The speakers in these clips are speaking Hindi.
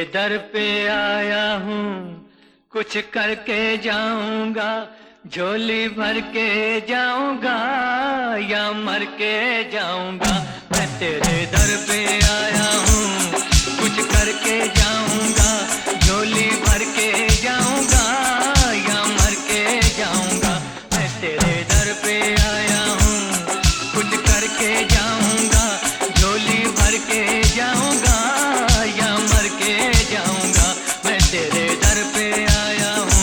दर पे आया हूँ, कुछ करके जाऊंगा, झोली भर के जाऊंगा या मर के जाऊंगा। मैं तेरे दर पे आया हूँ, कुछ करके जाऊंगा, झोली भर के जाऊंगा या मर के जाऊंगा। मैं तेरे दर पे आया हूँ, कुछ करके जाऊंगा, झोली भर के जाऊंगा या मर के जाऊंगा। मैं तेरे दर पे आया हूँ।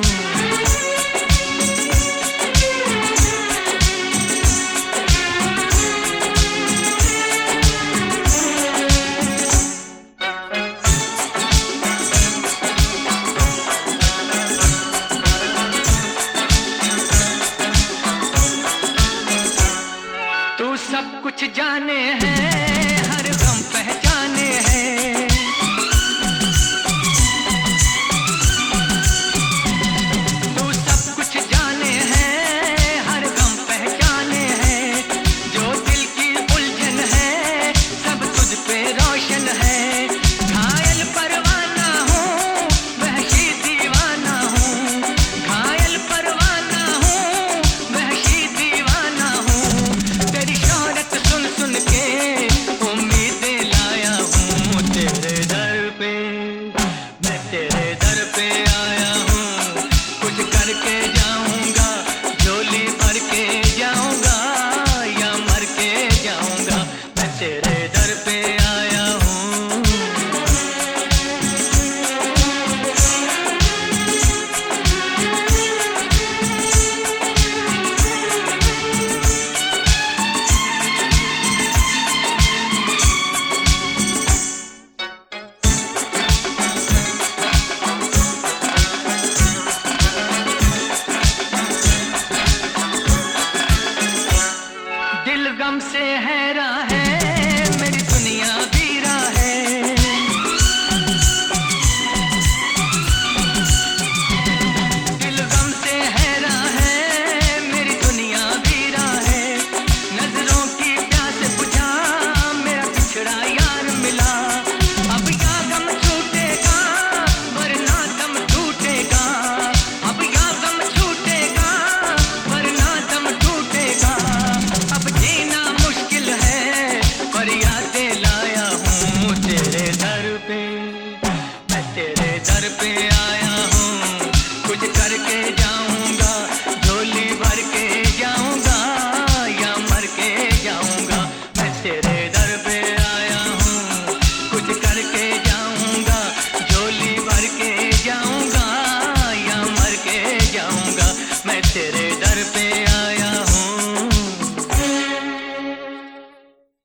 तू सब कुछ जाने हैं, हर गम पहचाने हैं। तू सब कुछ जाने हैं, हर गम पहचाने हैं। जो दिल की उलझन है, सब तुझ पे रोशन है। घायल परवाना हूँ, वहशी दीवाना हूँ। घायल परवाना हूँ, वहशी दीवाना हूँ। तेरी शोहरत सुन सुन के उम्मीदें लाया हूँ। तेरे दर पे, मैं तेरे दर पे आया हूँ, कुछ करके जाऊंगा, झोली भर के जाऊंगा या मर के जाऊंगा। मैं तेरे दर पे आया हूँ। दिल गम से हैरा है, मेरी दुनिया बीरा है। दिल गम से हैरा है, मेरी दुनिया बीरा है। नजरों की प्यास बुझा, मेरा बिछड़ा यार मिला। अब या गम छूटेगा, वरना दम टूटेगा। अब या गम छूटेगा, वरना दम टूटेगा। अब जीना मुश्किल है, पर यादें लाया हूँ तेरे दर पे। मैं तेरे दर पे आया हूँ, कुछ करके जाऊंगा, झोली भर के जाऊंगा या मर के जाऊंगा। मैं तेरे दर पे आया हूँ, कुछ करके जाऊंगा, झोली भर के जाऊंगा या मर के जाऊंगा। मैं तेरे